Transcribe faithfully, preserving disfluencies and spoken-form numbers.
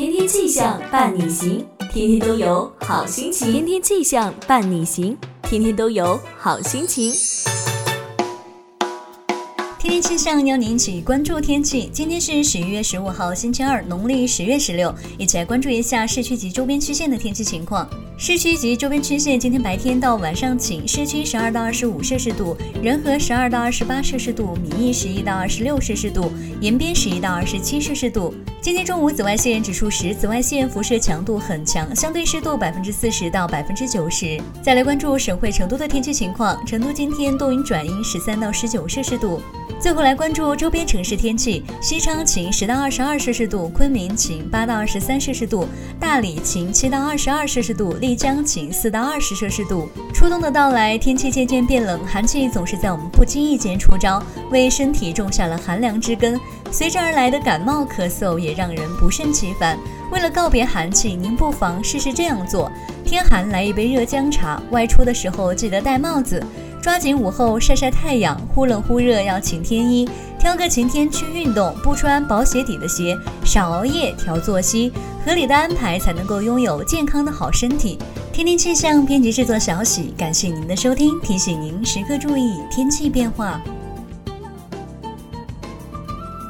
天天气象伴你行，天天都有好心情。天天气象伴你行，天天都有好心情。 天天气象邀您一起关注天气。今天是十一月十五号，星期二，农历十月十六，一起来关注一下市区及周边区县的天气情况。市区及周边区县今天白天到晚上晴，市区十二到二十五摄氏度，仁和十二到二十八摄氏度，米易十一到二十六摄氏度，延边十一到二十七摄氏度。今天中午紫外线指数十，紫外线辐射强度很强，相对湿度百分之四十到百分之九十。再来关注省会成都的天气情况，成都今天多云转阴，十三到十九摄氏度。最后来关注周边城市天气，西昌晴十到二十二摄氏度，昆明晴八到二十三摄氏度，大理晴七到二十二摄氏度，丽江晴四到二十摄氏度。初冬的到来，天气渐渐变冷，寒气总是在我们不经意间出招，为身体种下了寒凉之根。随之而来的感冒咳嗽也让人不胜其烦。为了告别寒气，您不妨试试这样做：天寒来一杯热姜茶，外出的时候记得戴帽子，抓紧午后晒晒太阳，忽冷忽热要晴天衣，挑个晴天去运动，不穿薄鞋底的鞋，少熬夜，调作息，合理的安排才能够拥有健康的好身体。天天气象编辑制作小喜，感谢您的收听，提醒您时刻注意天气变化。